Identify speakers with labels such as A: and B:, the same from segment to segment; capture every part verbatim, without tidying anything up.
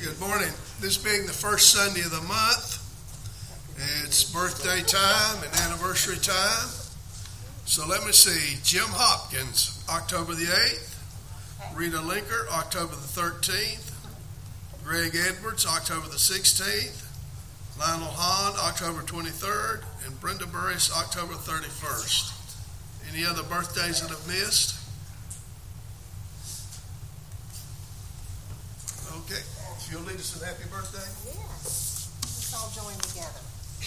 A: Good morning. This being the first Sunday of the month, it's birthday time and anniversary time. So let me see. Jim Hopkins, October the eighth. Rita Linker, October the thirteenth. Greg Edwards, October the sixteenth. Lionel Hahn, October twenty-third. And Brenda Burris, October thirty-first. Any other birthdays that I've missed? Okay. If you'll lead us in happy birthday.
B: Yes. Let's all join together.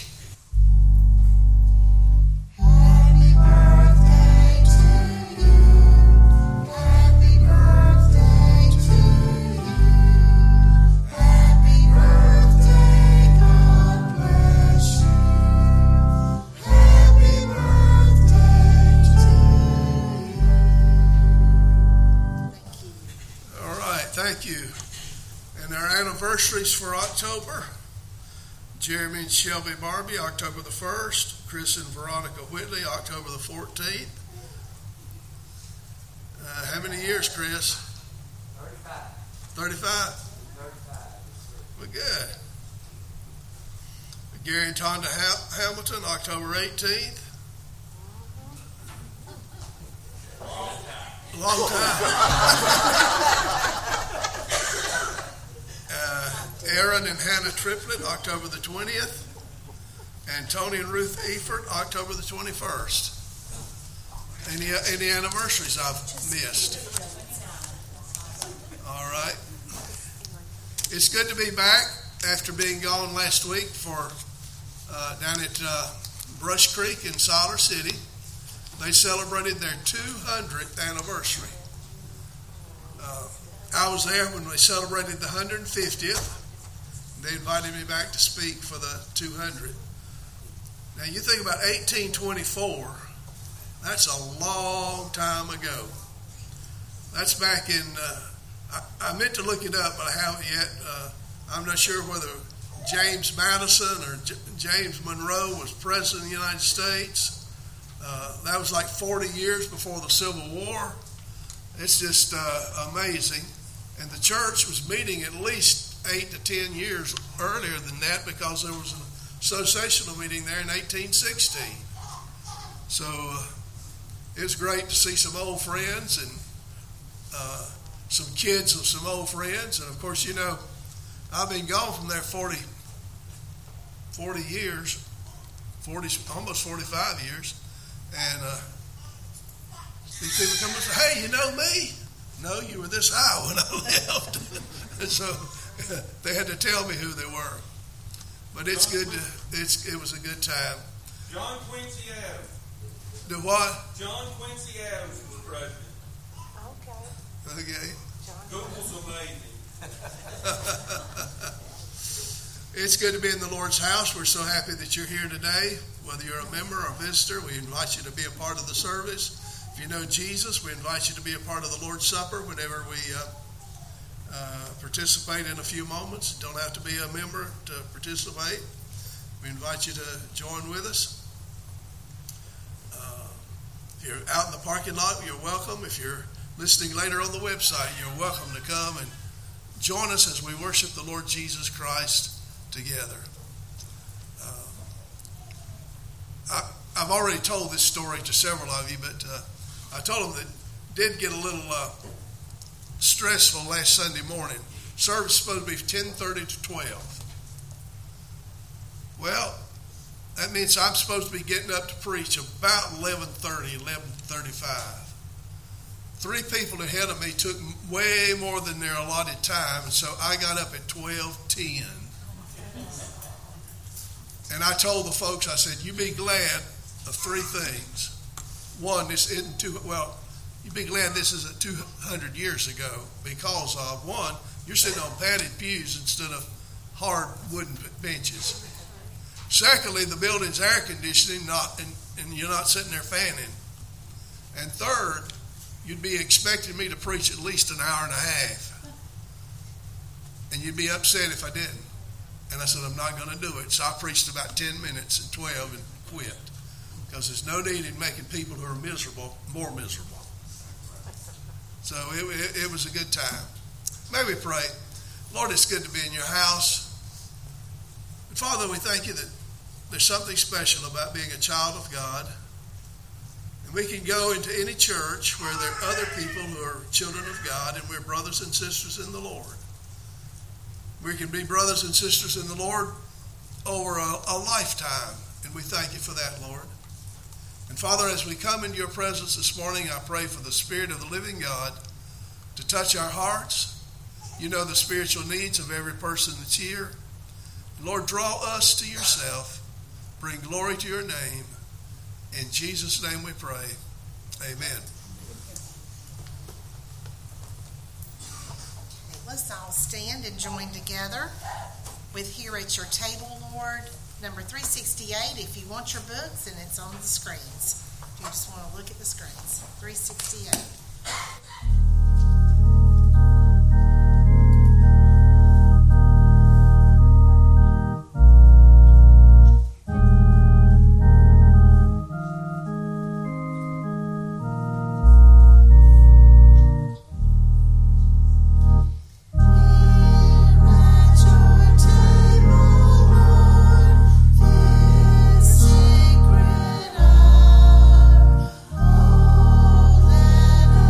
C: Happy birthday to you. Happy birthday to you. Happy birthday, God bless you. Happy birthday to you.
B: Thank you.
A: All right. Thank you. And our anniversaries for October: Jeremy and Shelby Barbie, October the first. Chris and Veronica Whitley, October the fourteenth. Uh, how many years, Chris?
D: thirty-five.
A: thirty-five?
D: thirty-five.
A: Well, good. Gary and Tonda ha- Hamilton, October eighteenth. Long time. Uh, Aaron and Hannah Triplett, October the twentieth. And Tony and Ruth Efert, October the twenty-first. Any, any anniversaries I've missed? All right. It's good to be back after being gone last week for uh, down at uh, Brush Creek in Siler City. They celebrated their two hundredth anniversary. Uh, I was there when they celebrated the one hundred fiftieth. They invited me back to speak for the two hundredth. Now you think about eighteen twenty-four. That's a long time ago. That's back in, uh, I, I meant to look it up, but I haven't yet. Uh, I'm not sure whether James Madison or J- James Monroe was president of the United States. Uh, that was like forty years before the Civil War. It's just uh, amazing. And the church was meeting at least eight to ten years earlier than that, because there was an associational meeting there in eighteen sixteen. So uh, it was great to see some old friends and uh, some kids of some old friends. And of course, you know, I've been gone from there forty, forty years, forty, almost forty-five years. And uh, these people come and say, "Hey, you know me?" "No, you were this high when I left." And so they had to tell me who they were. But it's good to, it's, it was a good time.
E: John Quincy Adams.
A: Do what?
E: John Quincy Adams was president.
B: Okay.
A: Okay.
E: Google's amazing.
A: It's good to be in the Lord's house. We're so happy that you're here today. Whether you're a member or a visitor, we invite you to be a part of the service. If you know Jesus, we invite you to be a part of the Lord's Supper whenever we uh, uh, participate in a few moments. Don't have to be a member to participate. We invite you to join with us. Uh, if you're out in the parking lot, you're welcome. If you're listening later on the website, you're welcome to come and join us as we worship the Lord Jesus Christ together. Uh, I, I've already told this story to several of you, but uh, I told them that it did get a little uh, stressful last Sunday morning. Service is supposed to be ten thirty to twelve. Well, that means I'm supposed to be getting up to preach about eleven thirty, eleven thirty-five. Three people ahead of me took way more than their allotted time, and so I got up at twelve ten. And I told the folks, I said, you be glad of three things. One, this isn't too, well, you be glad this isn't two hundred years ago, because of, one, you're sitting on padded pews instead of hard wooden benches. Secondly, the building's air conditioning, not, and, and you're not sitting there fanning. And third, you'd be expecting me to preach at least an hour and a half. And you'd be upset if I didn't. And I said, I'm not going to do it. So I preached about ten minutes and twelve and quit. Because there's no need in making people who are miserable more miserable. So it, it, it was a good time. May we pray. Lord, it's good to be in your house. And Father, we thank you that there's something special about being a child of God. And we can go into any church where there are other people who are children of God, and we're brothers and sisters in the Lord. We can be brothers and sisters in the Lord over a, a lifetime, and we thank you for that, Lord. And Father, as we come into your presence this morning, I pray for the Spirit of the living God to touch our hearts. You know the spiritual needs of every person that's here. Lord, draw us to yourself. Bring glory to your name. In Jesus' name we pray. Amen.
B: Let's all stand and join together with Here at Your Table, Lord, number three sixty-eight. If you want your books, and it's on the screens. If you just want to look at the screens. three sixty-eight.
C: Sacred hour, oh, let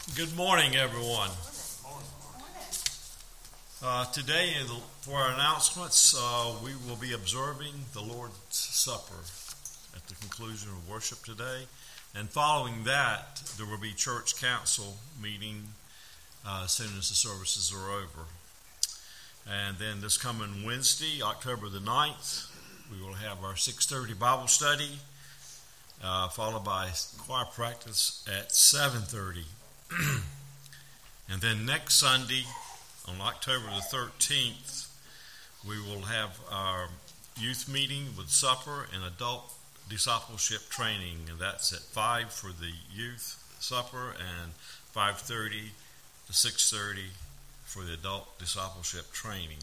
F: Good morning, everyone. Uh, today, for our announcements, uh, we will be observing the Lord's Supper at the conclusion of worship today. And following that, there will be church council meeting uh, as soon as the services are over. And then this coming Wednesday, October the ninth, we will have our six thirty Bible study, uh, followed by choir practice at seven thirty. And then next Sunday, on October the thirteenth, we will have our youth meeting with supper and adult discipleship training, and that's at five for the youth supper and five thirty to six thirty for the adult discipleship training.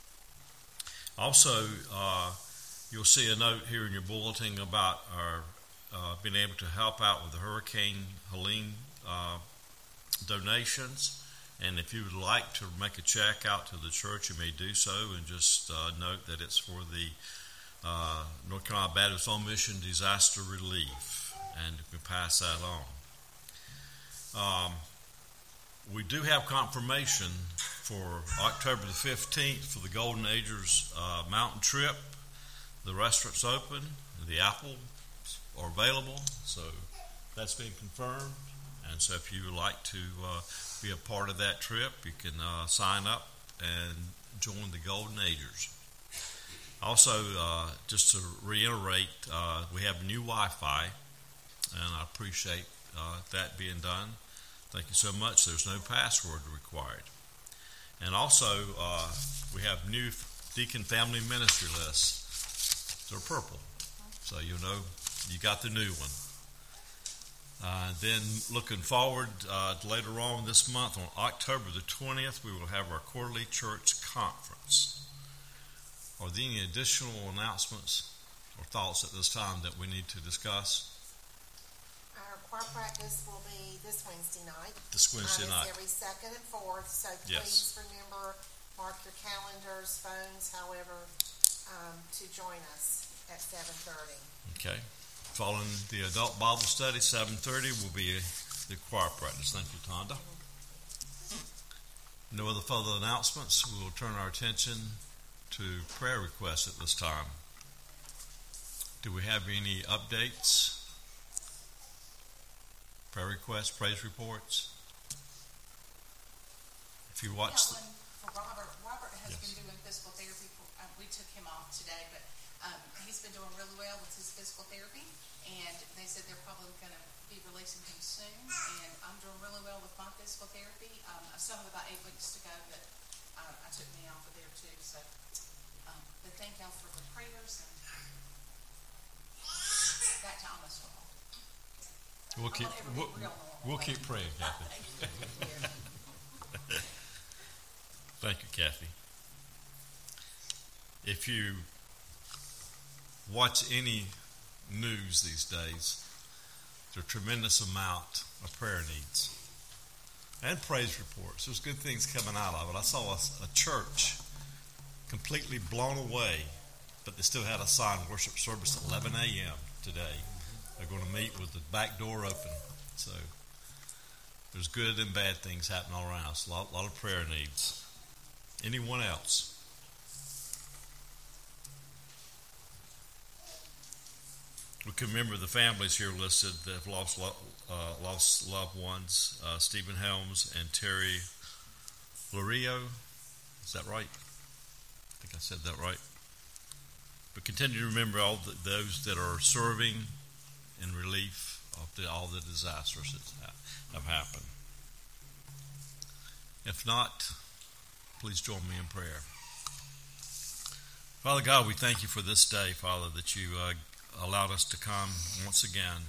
F: Also, uh, you'll see a note here in your bulletin about our uh, being able to help out with the Hurricane Helene uh, donations. And if you would like to make a check out to the church, you may do so, and just uh, note that it's for the uh, North Carolina Baptist on Mission Disaster Relief, and you can pass that on. Um, we do have confirmation for October the fifteenth for the Golden Agers uh, mountain trip. The restaurant's open, the apples are available, so that's been confirmed. And so if you would like to uh, be a part of that trip, you can uh, sign up and join the Golden Agers. Also, uh, just to reiterate, uh, we have new Wi-Fi, and I appreciate uh, that being done. Thank you so much. There's no password required. And also, uh, we have new Deacon Family Ministry lists. They're purple, so you know you got the new one. Uh, then looking forward uh, later on this month, on October the twentieth, we will have our quarterly church conference. Are there any additional announcements or thoughts at this time that we need to discuss?
B: Our choir practice will be this Wednesday night.
F: This Wednesday
B: Um,
F: night.
B: It's every second and fourth, so
F: Yes.
B: please remember, mark your calendars, phones, however, um, to join us at seven thirty.
F: Okay. Following the adult Bible study, seven thirty will be the choir practice. Thank you, Tonda. No other further announcements. We will turn our attention to prayer requests at this time. Do we have any updates? Prayer requests, praise reports? If you watch the,
G: Got one for Robert. Robert has
F: Yes.
G: been doing physical therapy. For, uh, we took him off today, but um, he's been doing really well with his physical therapy, and they said they're probably going to be releasing him soon. And I'm doing really well with my physical therapy. Um, I still have about eight weeks to go, but uh, I took me off of there too. So, um, but thank y'all for the prayers. And back to Amos football.
F: we'll keep we'll, we'll keep praying, Kathy. Thank you, Kathy. If you watch any news these days, there's a tremendous amount of prayer needs and praise reports. There's good things coming out of it. I saw a, a church completely blown away, but they still had a sign, worship service at eleven a.m. today. They're going to meet with the back door open. So there's good and bad things happening all around us. A lot, lot of prayer needs. Anyone else? We can remember the families here listed that have lost lo- uh, lost loved ones. Uh, Stephen Helms and Terry Lorio. Is that right? I think I said that right. But continue to remember all the, those that are serving in relief of the, all the disasters that ha- have happened. If not, please join me in prayer. Father God, we thank you for this day, Father, that you uh, allowed us to come once again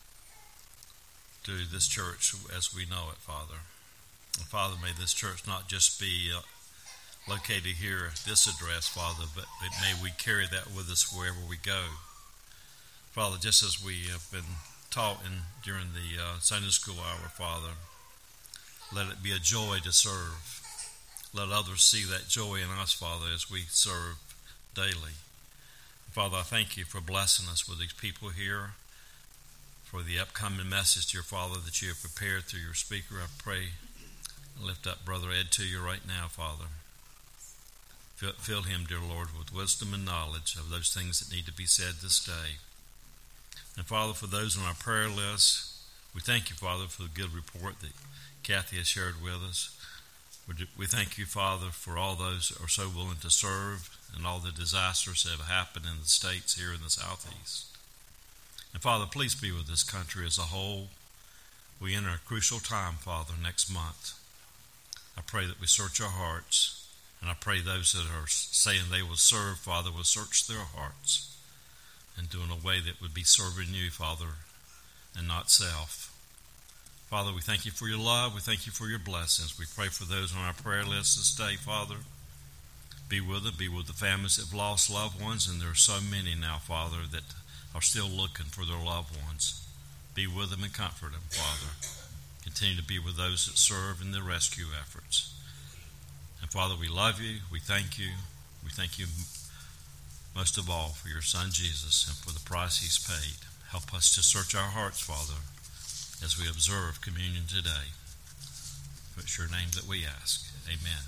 F: to this church as we know it, Father. And Father, may this church not just be uh, located here at this address, Father, but, but may we carry that with us wherever we go. Father, just as we have been taught in, during the uh, Sunday school hour, Father, let it be a joy to serve. Let others see that joy in us, Father, as we serve daily. Father, I thank you for blessing us with these people here, for the upcoming message, dear Father, that you have prepared through your speaker. I pray and lift up Brother Ed to you right now, Father. Fill, fill him, dear Lord, with wisdom and knowledge of those things that need to be said this day. And Father, for those on our prayer list, we thank you, Father, for the good report that Kathy has shared with us. We thank you, Father, for all those that are so willing to serve and all the disasters that have happened in the states here in the Southeast. And Father, please be with this country as a whole. We enter a crucial time, Father, next month. I pray that we search our hearts, and I pray those that are saying they will serve, Father, will search their hearts and do in a way that would be serving you, Father, and not self. Father, we thank you for your love. We thank you for your blessings. We pray for those on our prayer list this day, Father. Be with them. Be with the families that have lost loved ones, and there are so many now, Father, that are still looking for their loved ones. Be with them and comfort them, Father. Continue to be with those that serve in the rescue efforts. And Father, we love you. We thank you. We thank you most of all for your Son, Jesus, and for the price he's paid. Help us to search our hearts, Father, as we observe communion today. It's your name that we ask. Amen.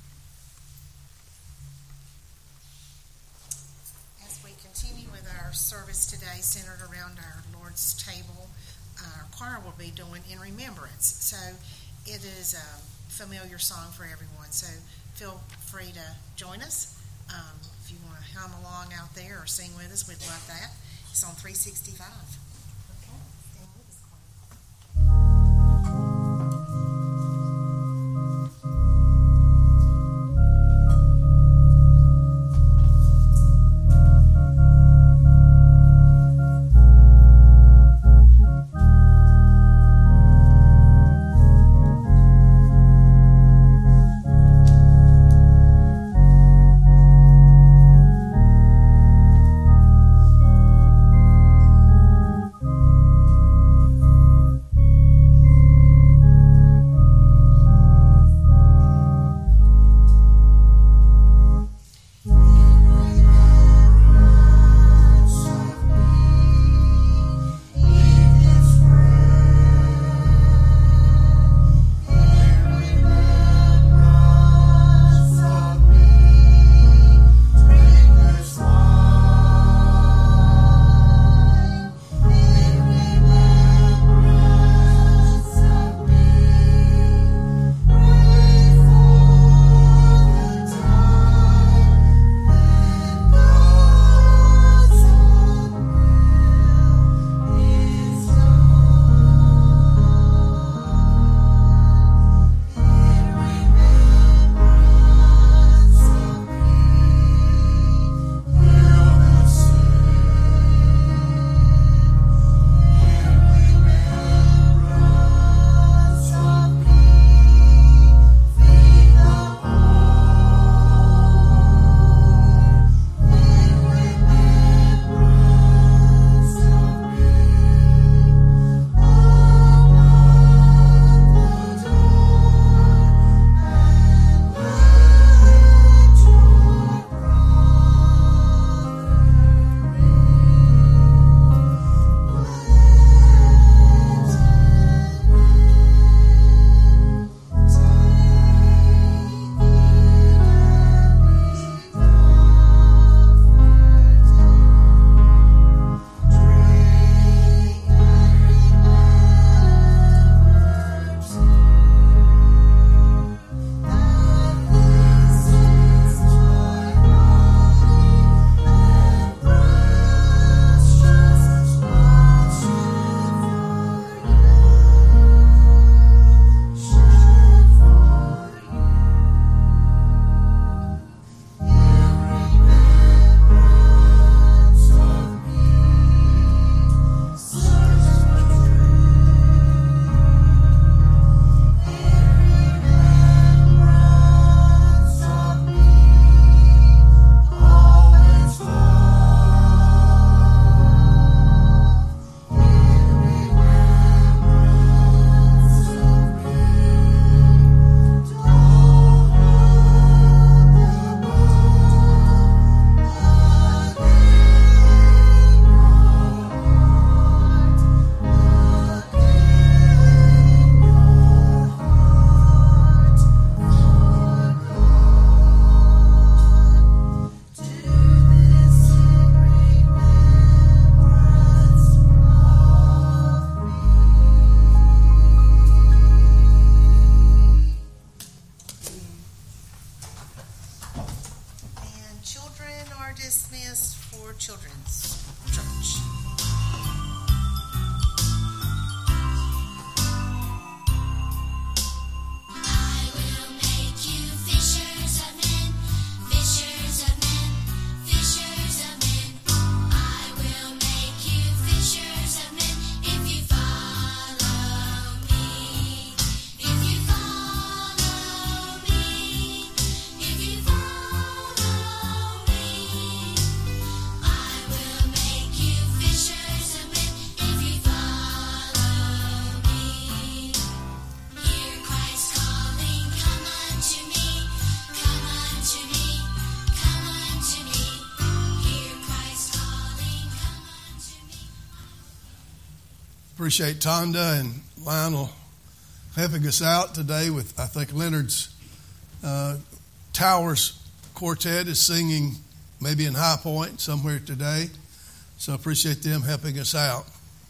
B: As we continue with our service today centered around our Lord's table, our choir will be doing In Remembrance. So it is a familiar song for everyone. So feel free to join us. Um, if you want to hum along out there or sing with us, we'd love that. It's on three sixty-five. Okay, stand with us, choir.
C: Thank
A: appreciate Tonda and Lionel helping us out today with, I think, Leonard's uh, Towers Quartet is singing maybe in High Point somewhere today. So I appreciate them helping us out.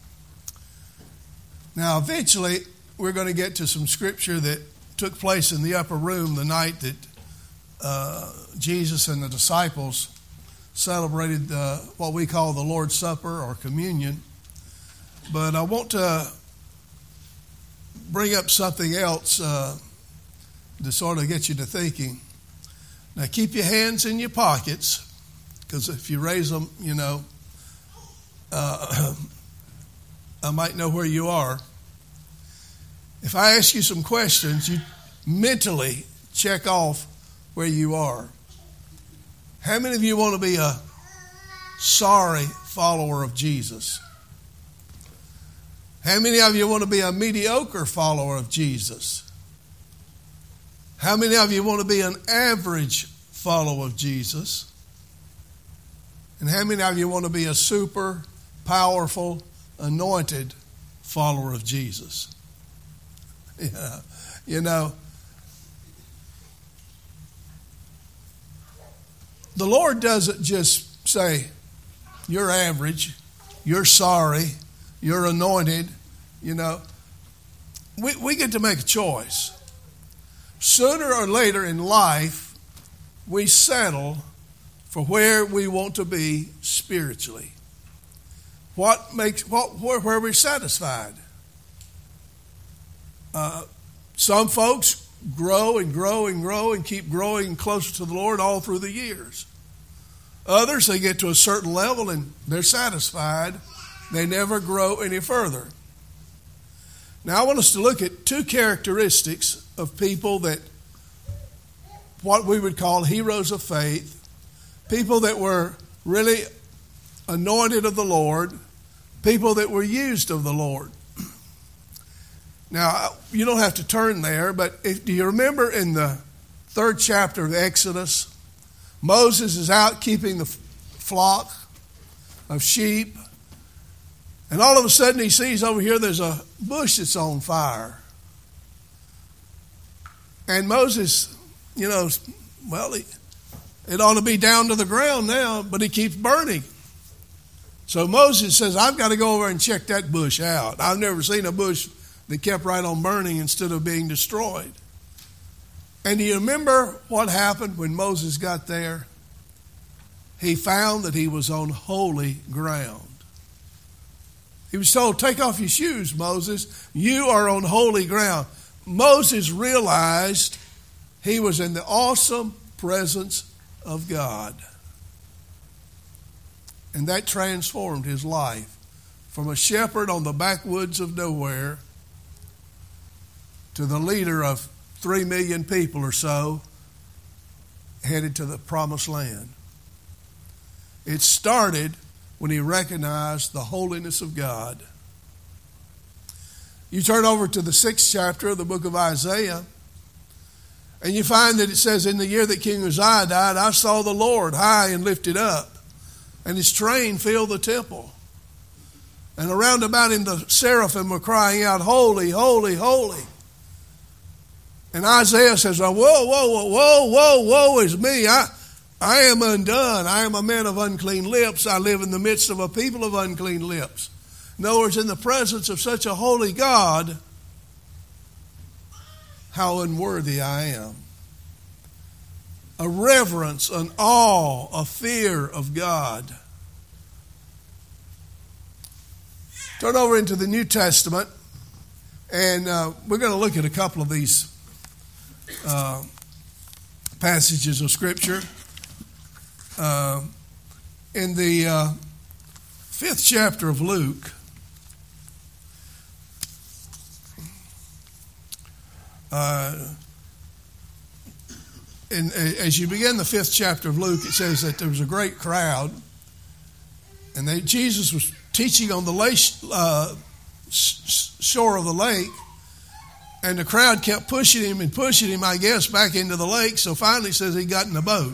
A: Now, eventually, we're going to get to some scripture that took place in the upper room the night that uh, Jesus and the disciples celebrated uh, what we call the Lord's Supper or communion. But I want to bring up something else uh, to sort of get you to thinking. Now, keep your hands in your pockets, because if you raise them, you know, uh, I might know where you are. If I ask you some questions, you mentally check off where you are. How many of you want to be a sorry follower of Jesus? How many of you want to be a mediocre follower of Jesus? How many of you want to be an average follower of Jesus? And how many of you want to be a super powerful, anointed follower of Jesus? Yeah, you know, the Lord doesn't just say, you're average, you're sorry, you're anointed, you know. We, we get to make a choice. Sooner or later in life, we settle for where we want to be spiritually. What makes what where, where we're satisfied. Uh, some folks grow and grow and grow and keep growing closer to the Lord all through the years. Others, they get to a certain level and they're satisfied. They never grow any further. Now, I want us to look at two characteristics of people that, what we would call heroes of faith, people that were really anointed of the Lord, people that were used of the Lord. Now, you don't have to turn there, but if, do you remember in the third chapter of Exodus, Moses is out keeping the flock of sheep, and all of a sudden he sees over here there's a bush that's on fire. And Moses, you know, well, he, it ought to be down to the ground now, but it keeps burning. So Moses says, I've got to go over and check that bush out. I've never seen a bush that kept right on burning instead of being destroyed. And do you remember what happened when Moses got there? He found that he was on holy ground. He was told, take off your shoes, Moses. You are on holy ground. Moses realized he was in the awesome presence of God. And that transformed his life from a shepherd on the backwoods of nowhere to the leader of three million people or so headed to the promised land. It started when he recognized the holiness of God. You turn over to the sixth chapter of the book of Isaiah, and you find that it says, in the year that King Uzziah died, I saw the Lord high and lifted up, and his train filled the temple. And around about him the seraphim were crying out, holy, holy, holy. And Isaiah says, whoa, whoa, whoa, whoa, whoa, woe is me. I, I am undone. I am a man of unclean lips. I live in the midst of a people of unclean lips. In other words, in the presence of such a holy God, how unworthy I am. A reverence, an awe, a fear of God. Turn over into the New Testament, and uh, we're going to look at a couple of these uh, passages of Scripture. Uh, in the uh, fifth chapter of Luke, uh, and as you begin the fifth chapter of Luke, it says that there was a great crowd, and they, Jesus was teaching on the lake, uh, shore of the lake, and the crowd kept pushing him and pushing him, I guess, back into the lake. So finally, it says he got in a boat.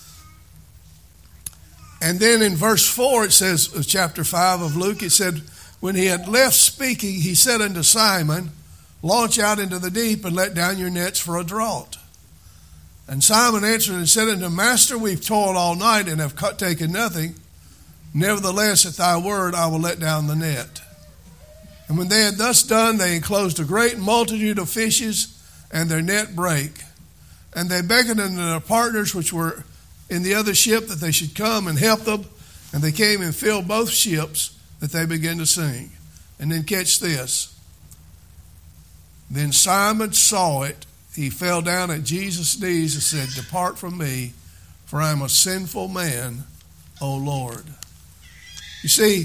A: And then in verse four, it says, chapter five of Luke, it said, When he had left speaking, he said unto Simon, Launch out into the deep and let down your nets for a draught. And Simon answered and said unto him, Master, we've toiled all night and have caught, taken nothing. Nevertheless, at thy word I will let down the net. And when they had thus done, they enclosed a great multitude of fishes, and their net brake. And they beckoned unto their partners which were in the other ship that they should come and help them. And they came and filled both ships, that they began to sing. And then catch this. Then Simon saw it. He fell down at Jesus' knees and said, Depart from me, for I am a sinful man, O Lord. You see,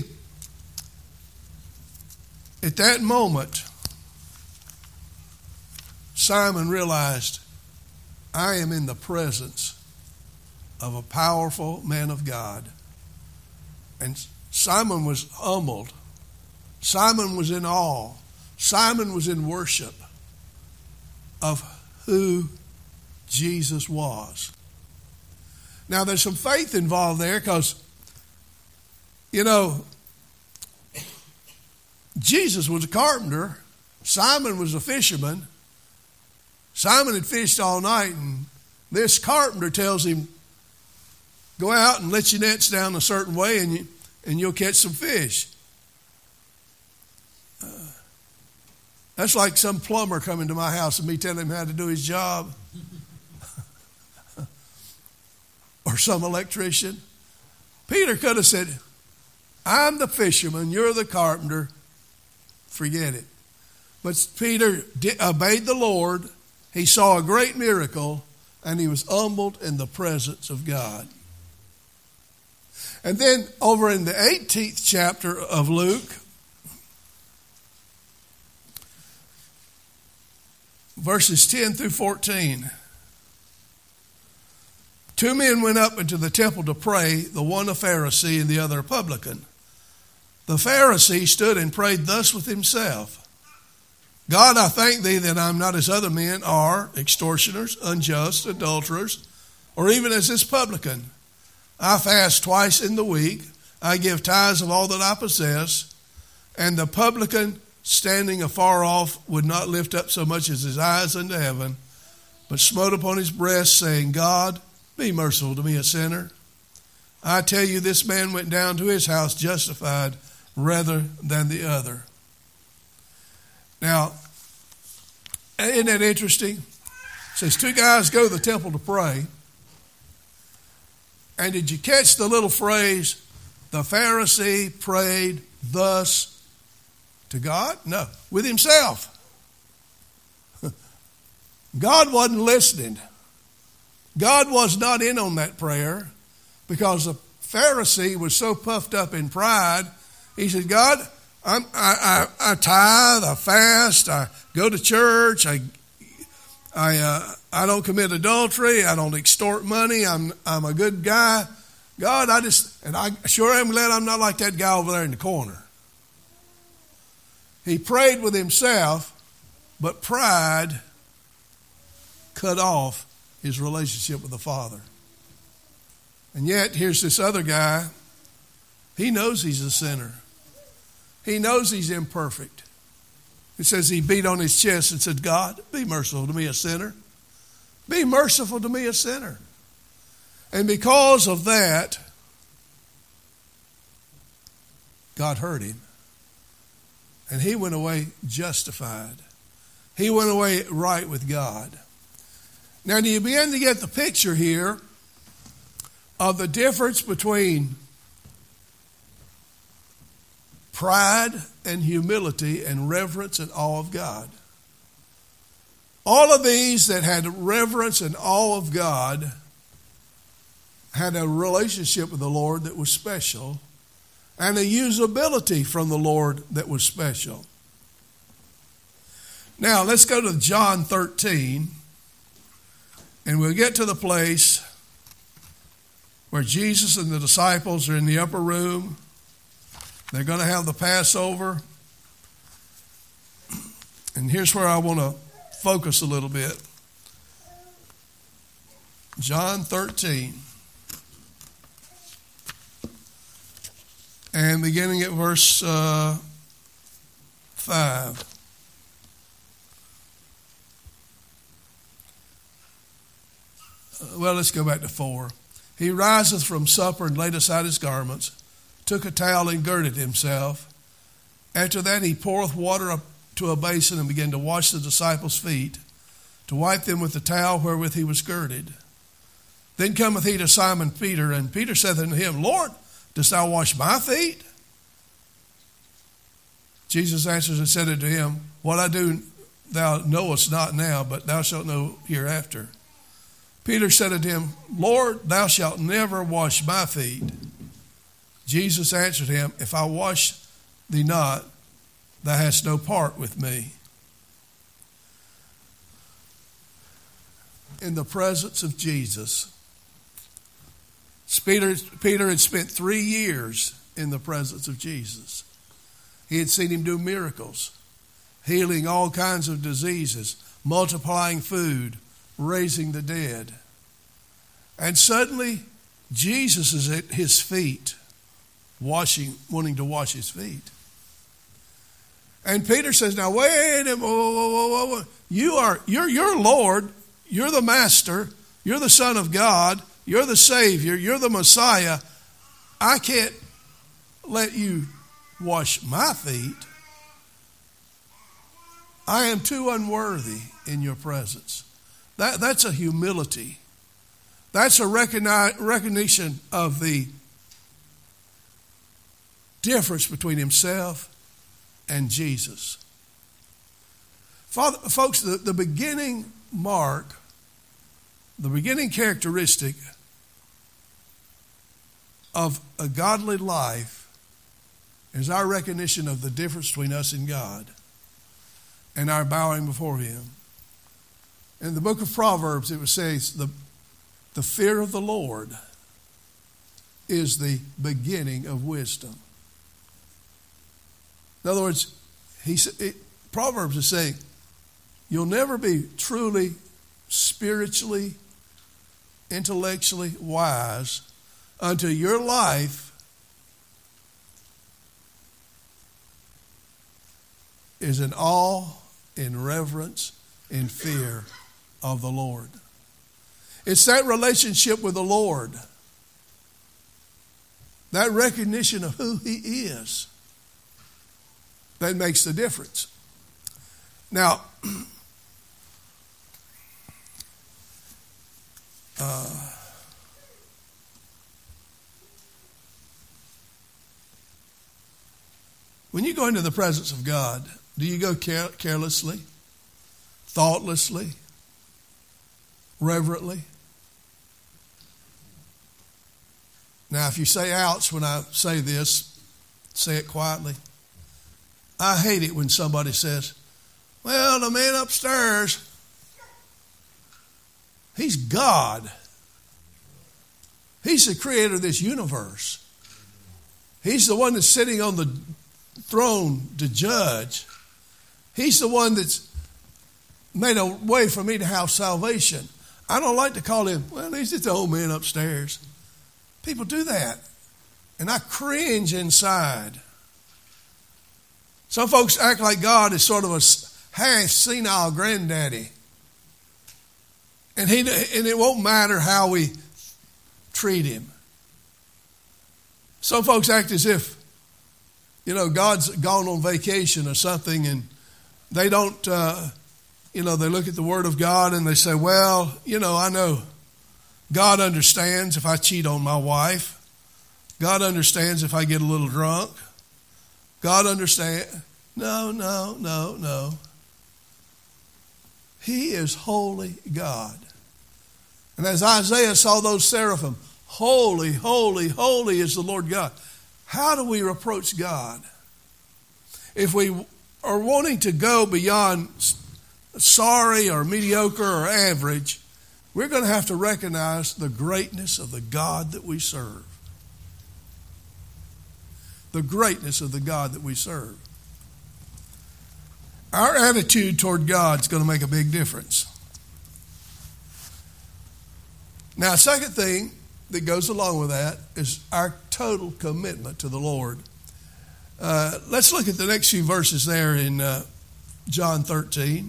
A: at that moment, Simon realized, I am in the presence of a powerful man of God. And Simon was humbled. Simon was in awe. Simon was in worship of who Jesus was. Now, there's some faith involved there because, you know, Jesus was a carpenter. Simon was a fisherman. Simon had fished all night, and this carpenter tells him, go out and let your nets down a certain way, and, you, and you'll catch some fish. Uh, that's like some plumber coming to my house and me telling him how to do his job. Or some electrician. Peter could have said, I'm the fisherman, you're the carpenter. Forget it. But Peter did, obeyed the Lord. He saw a great miracle, and he was humbled in the presence of God. And then over in the eighteenth chapter of Luke, verses ten through fourteen. Two men went up into the temple to pray, the one a Pharisee and the other a publican. The Pharisee stood and prayed thus with himself. God, I thank thee that I am not as other men are, extortioners, unjust, adulterers, or even as this publican. I fast twice in the week. I give tithes of all that I possess. And the publican, standing afar off, would not lift up so much as his eyes unto heaven, but smote upon his breast, saying, God, be merciful to me, a sinner. I tell you, this man went down to his house justified rather than the other. Now, isn't that interesting? It says two guys go to the temple to pray. And did you catch the little phrase, the Pharisee prayed thus to God? No, with himself. God wasn't listening. God was not in on that prayer because the Pharisee was so puffed up in pride. He said, God, I'm, I, I, I tithe, I fast, I go to church, I I uh, I don't commit adultery, I don't extort money, I'm I'm a good guy. God, I just, and I sure am glad I'm not like that guy over there in the corner. He prayed with himself, but pride cut off his relationship with the Father. And yet, here's this other guy. He knows he's a sinner. He knows he's imperfect. It says he beat on his chest and said, God, be merciful to me, a sinner. Be merciful to me, a sinner. And because of that, God heard him. And he went away justified. He went away right with God. Now, do you begin to get the picture here of the difference between pride and humility and reverence and awe of God? All of these that had reverence and awe of God had a relationship with the Lord that was special and a usability from the Lord that was special. Now, let's go to John thirteen. And we'll get to the place where Jesus and the disciples are in the upper room. They're going to have the Passover. And here's where I want to focus a little bit. John thirteen. And beginning at verse uh, five. Uh, Well, let's go back to four. He riseth from supper and laid aside his garments, took a towel and girded himself. After that he poureth water up to a basin and began to wash the disciples' feet, to wipe them with the towel wherewith he was girded. Then cometh he to Simon Peter, and Peter saith unto him, Lord, dost thou wash my feet? Jesus answers and said unto him, What I do thou knowest not now, but thou shalt know hereafter. Peter said unto him, Lord, thou shalt never wash my feet. Jesus answered him, If I wash thee not, thou hast no part with me. In the presence of Jesus, Peter, Peter had spent three years in the presence of Jesus. He had seen him do miracles, healing all kinds of diseases, multiplying food, raising the dead. And suddenly, Jesus is at his feet, washing, wanting to wash his feet. And Peter says, now wait a minute, whoa, whoa, whoa, whoa, whoa. You are, you're, you're Lord, you're the Master, you're the Son of God, you're the Savior, you're the Messiah. I can't let you wash my feet. I am too unworthy in your presence. That, that's a humility. That's a recogni- recognition of the difference between himself and Jesus. Father, folks, the, the beginning mark, the beginning characteristic of a godly life is our recognition of the difference between us and God and our bowing before him. In the book of Proverbs, it says, the, the fear of the Lord is the beginning of wisdom. In other words, he, it, Proverbs is saying, you'll never be truly, spiritually, intellectually wise until your life is in awe, in reverence, in fear of the Lord. It's that relationship with the Lord, that recognition of who he is, that makes the difference. Now, uh, when you go into the presence of God, do you go care- carelessly, thoughtlessly, reverently? Now, if you say ouch when I say this, say it quietly. I hate it when somebody says, well, the man upstairs, he's God. He's the creator of this universe. He's the one that's sitting on the throne to judge. He's the one that's made a way for me to have salvation. I don't like to call him, well, he's just the old man upstairs. People do that. And I cringe inside. Some folks act like God is sort of a half senile granddaddy. And, he, and it won't matter how we treat him. Some folks act as if, you know, God's gone on vacation or something, and they don't, uh, you know, they look at the Word of God and they say, well, you know, I know God understands if I cheat on my wife. God understands if I get a little drunk. God understands. No, no, no, no. He is holy God. And as Isaiah saw those seraphim, holy, holy, holy is the Lord God. How do we approach God? If we are wanting to go beyond sorry or mediocre or average, we're going to have to recognize the greatness of the God that we serve. The greatness of the God that we serve. Our attitude toward God is going to make a big difference. Now, a second thing that goes along with that is our total commitment to the Lord. Uh, let's look at the next few verses there in uh, John thirteen.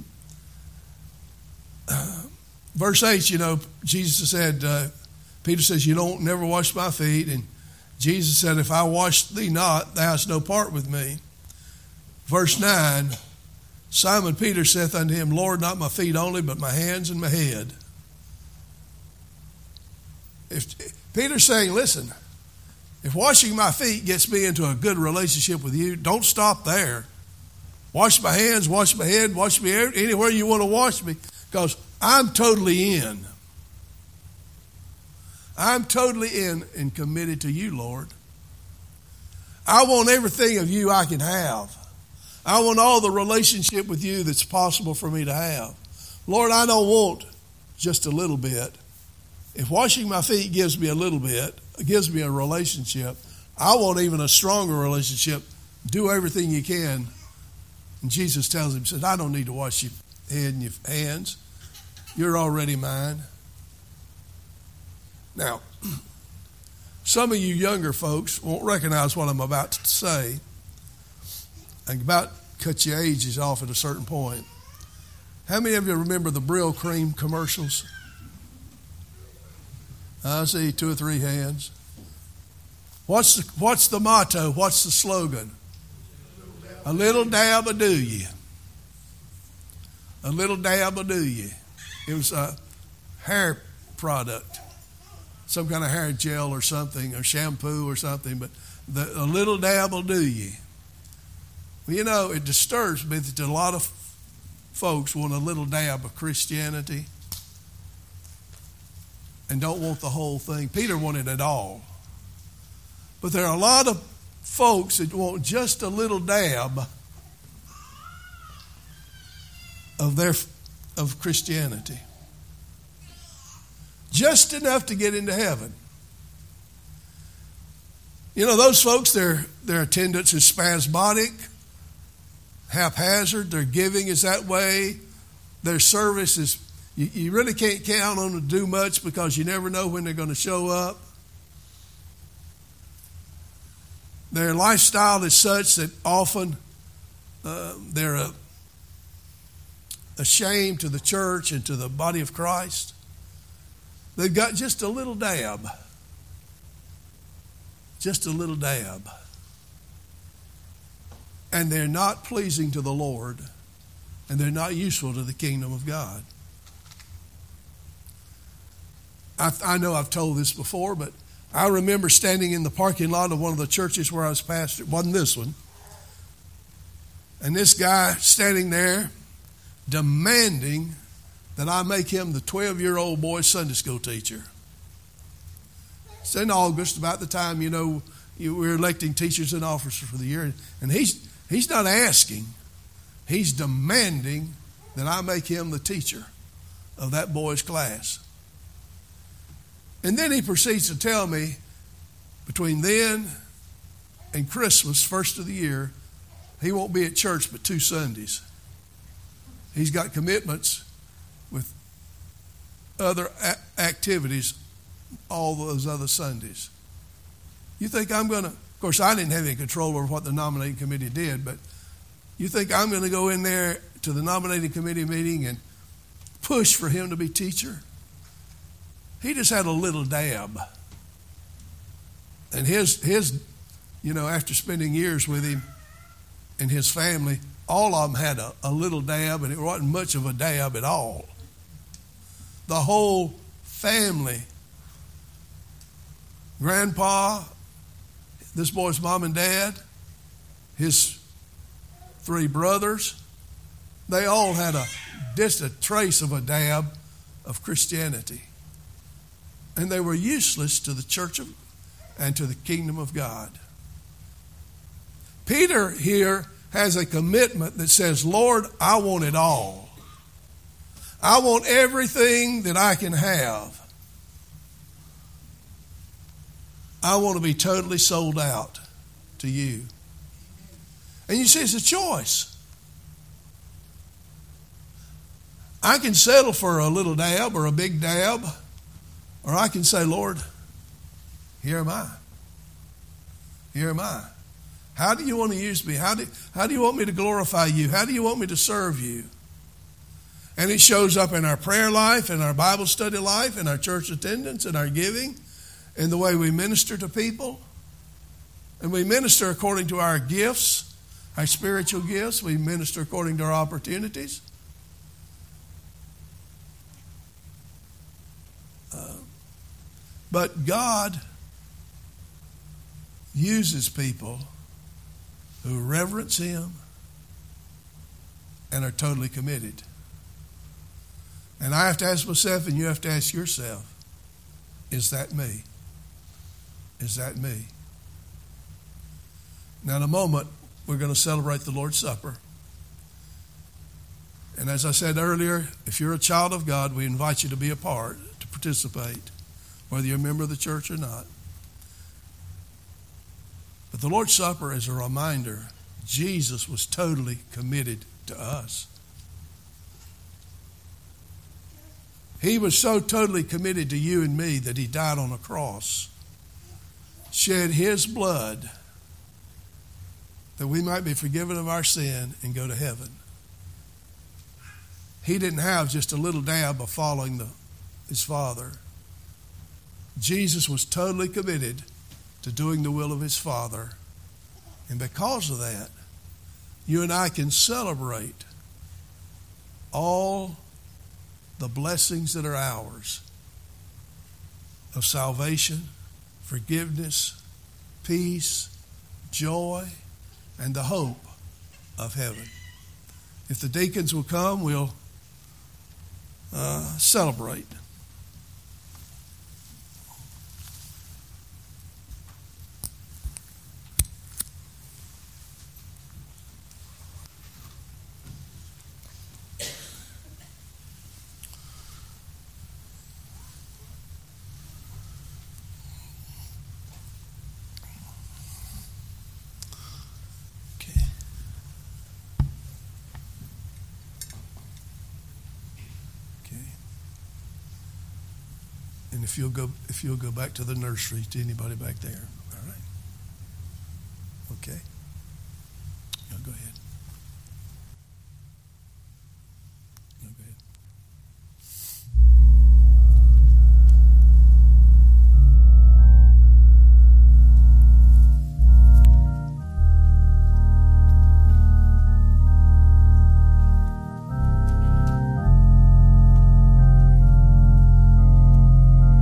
A: Uh, verse eight, you know, Jesus said, uh, Peter says, you don't never wash my feet. And Jesus said, if I wash thee not, thou hast no part with me. Verse nine, Simon Peter saith unto him, Lord, not my feet only, but my hands and my head. If Peter's saying, listen, if washing my feet gets me into a good relationship with you, don't stop there. Wash my hands, wash my head, wash me anywhere you want to wash me, because I'm totally in. I'm totally in and committed to you, Lord. I want everything of you I can have. I want all the relationship with you that's possible for me to have. Lord, I don't want just a little bit. If washing my feet gives me a little bit, gives me a relationship, I want even a stronger relationship. Do everything you can. And Jesus tells him, he says, I don't need to wash your head and your hands. You're already mine. Now, some of you younger folks won't recognize what I'm about to say. I'm about to cut your ages off at a certain point. How many of you remember the Brill Cream commercials? I see two or three hands. What's the, what's the motto? What's the slogan? A little dab will do you. A little dab will do you. It was a hair product, some kind of hair gel or something, or shampoo or something, but the, a little dab will do you. Well, you know, it disturbs me that a lot of folks want a little dab of Christianity and don't want the whole thing. Peter wanted it all. But there are a lot of folks that want just a little dab of their of Christianity. Just enough to get into heaven. You know, those folks, their their attendance is spasmodic, haphazard, their giving is that way, their service is, you, you really can't count on them to do much because you never know when they're going to show up. Their lifestyle is such that often uh, they're a, a shame to the church and to the body of Christ. They've got just a little dab. Just a little dab. And they're not pleasing to the Lord, and they're not useful to the kingdom of God. I, I know I've told this before, but I remember standing in the parking lot of one of the churches where I was pastor. It wasn't this one. And this guy standing there demanding that I make him the twelve-year-old boy Sunday school teacher. It's in August, about the time, you know, you, we're electing teachers and officers for the year. And he's he's not asking. He's demanding that I make him the teacher of that boy's class. And then he proceeds to tell me between then and Christmas, first of the year, he won't be at church but two Sundays. He's got commitments with other a- activities all those other Sundays. You think I'm going to, of course, I didn't have any control over what the nominating committee did, but you think I'm going to go in there to the nominating committee meeting and push for him to be teacher? He just had a little dab. And his, his, you know, after spending years with him and his family, all of them had a, a little dab, and it wasn't much of a dab at all. The whole family, grandpa, this boy's mom and dad, his three brothers, they all had a just a trace of a dab of Christianity. And they were useless to the church of, and to the kingdom of God. Peter here has a commitment that says, Lord, I want it all. I want everything that I can have. I want to be totally sold out to you. And you see, it's a choice. I can settle for a little dab or a big dab, or I can say, Lord, here am I. Here am I. How do you want to use me? How do, how do you want me to glorify you? How do you want me to serve you? And it shows up in our prayer life, in our Bible study life, in our church attendance, in our giving, in the way we minister to people. And we minister according to our gifts, our spiritual gifts. We minister according to our opportunities. Uh, but God uses people who reverence Him and are totally committed. And I have to ask myself, and you have to ask yourself, is that me? Is that me? Now, in a moment, we're going to celebrate the Lord's Supper. And as I said earlier, if you're a child of God, we invite you to be a part, to participate, whether you're a member of the church or not. But the Lord's Supper is a reminder Jesus was totally committed to us. He was so totally committed to you and me that He died on a cross, shed His blood that we might be forgiven of our sin and go to heaven. He didn't have just a little dab of following the, His Father. Jesus was totally committed to doing the will of His Father. And because of that, you and I can celebrate all the blessings that are ours of salvation, forgiveness, peace, joy, and the hope of heaven. If the deacons will come, we'll uh, celebrate. And if you'll go, if you'll go back to the nursery, to anybody back there, all right? Okay. Now go ahead. Now go ahead.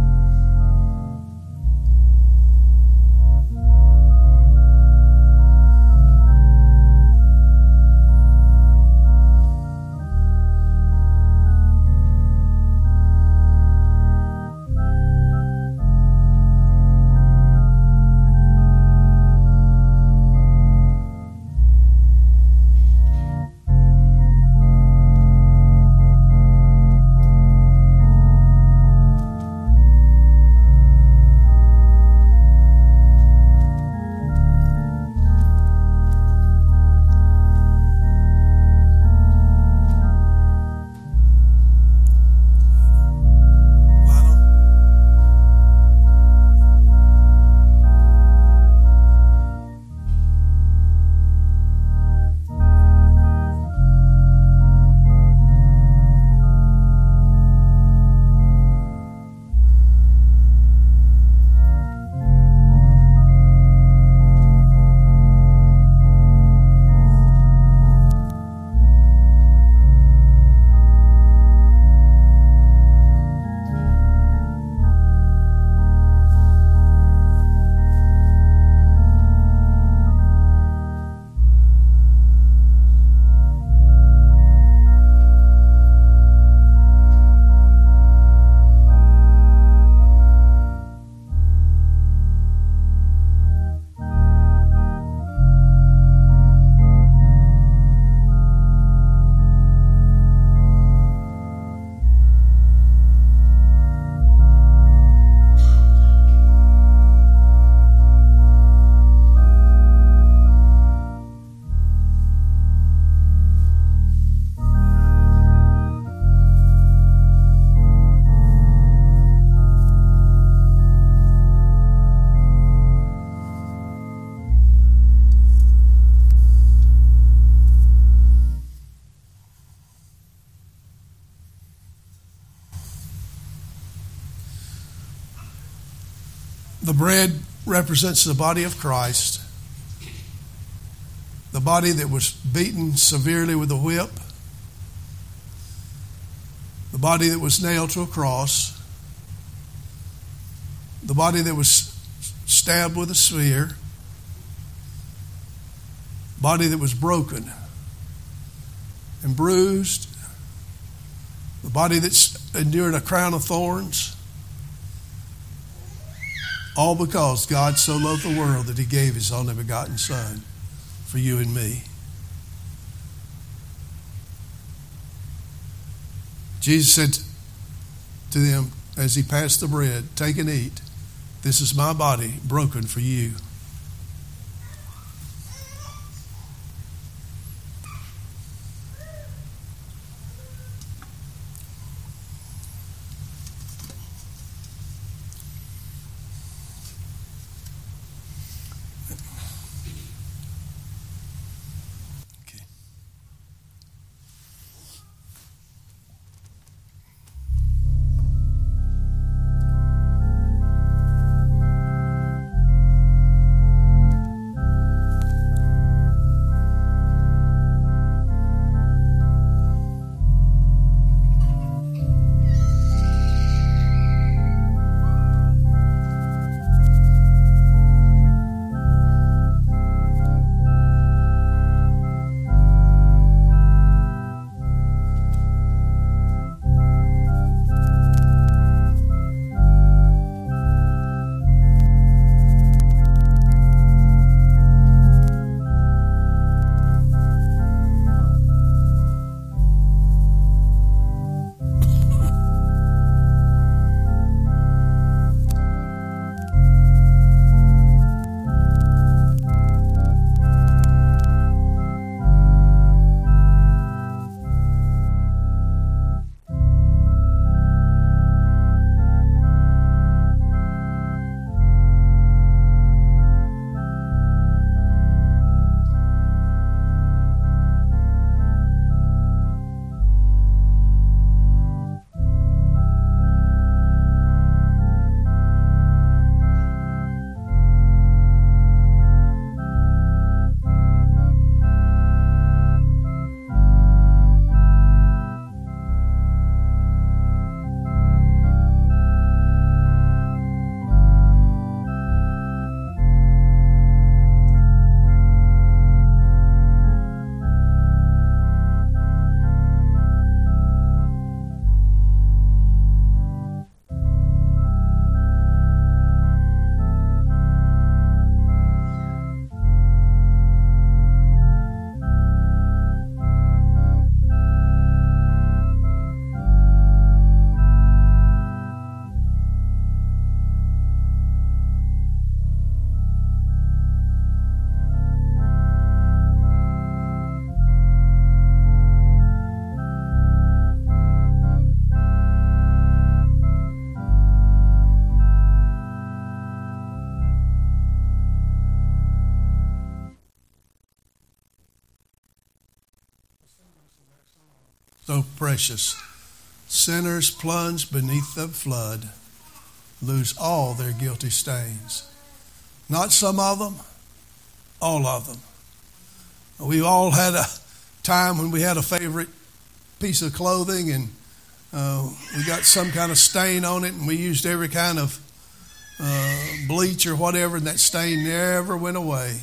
C: Thank
A: The bread represents the body of Christ, the body that was beaten severely with a whip, the body that was nailed to a cross, the body that was stabbed with a spear, body that was broken and bruised, the body that endured a crown of thorns, all because God so loved the world that he gave his only begotten Son for you and me. Jesus said to them as he passed the bread, "Take and eat. This is my body broken for you." So precious. Sinners plunged beneath the flood lose all their guilty stains. Not some of them, all of them. We've all had a time when we had a favorite piece of clothing and uh, we got some kind of stain on it and we used every kind of uh, bleach or whatever, and that stain never went away.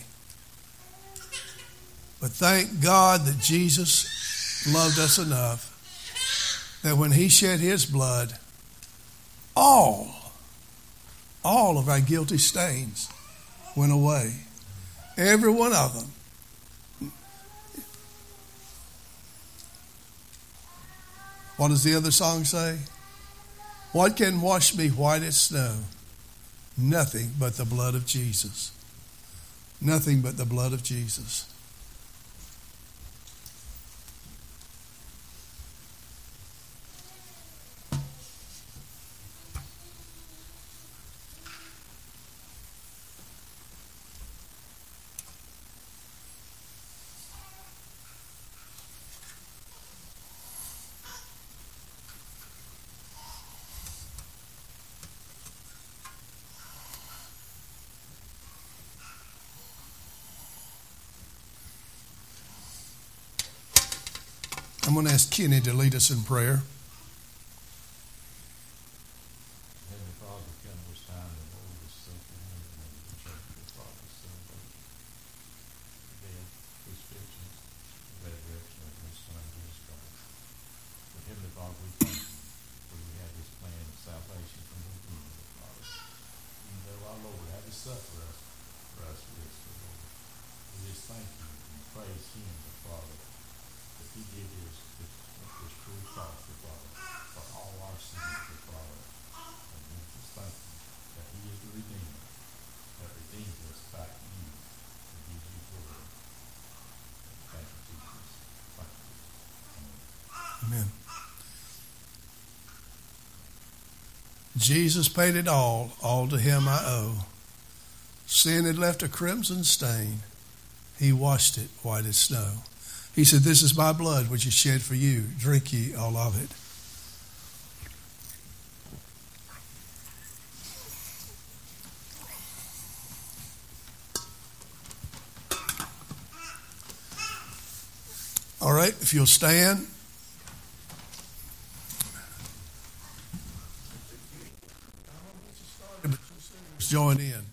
A: But thank God that Jesus loved us enough that when he shed his blood, all, all of our guilty stains went away. Every one of them. What does the other song say? What can wash me white as snow? Nothing but the blood of Jesus. Nothing but the blood of Jesus. I'm going to ask Kenny to lead us in prayer.
H: Heavenly Father, come this time and hold this sacred meeting in the church of Father, celebrate the death, crucifixion, and resurrection of His Son, Jesus Christ. But Heavenly Father, we thank you for you have this plan of salvation from the beginning, Father. Even though our Lord had to suffer us for us for this, Lord. We just thank you and praise Him, the Father, that He did this, this, this true cross, the Father, for all our sins, the Father. And we just thank you that He is the Redeemer that redeems us back to you and gives you glory. Thank you, Jesus. Thank you. Amen.
A: Amen. Jesus paid it all, all to Him I owe. Sin had left a crimson stain. He washed it white as snow. He said, this is my blood which is shed for you. Drink ye all of it. All right, if you'll stand. Join in.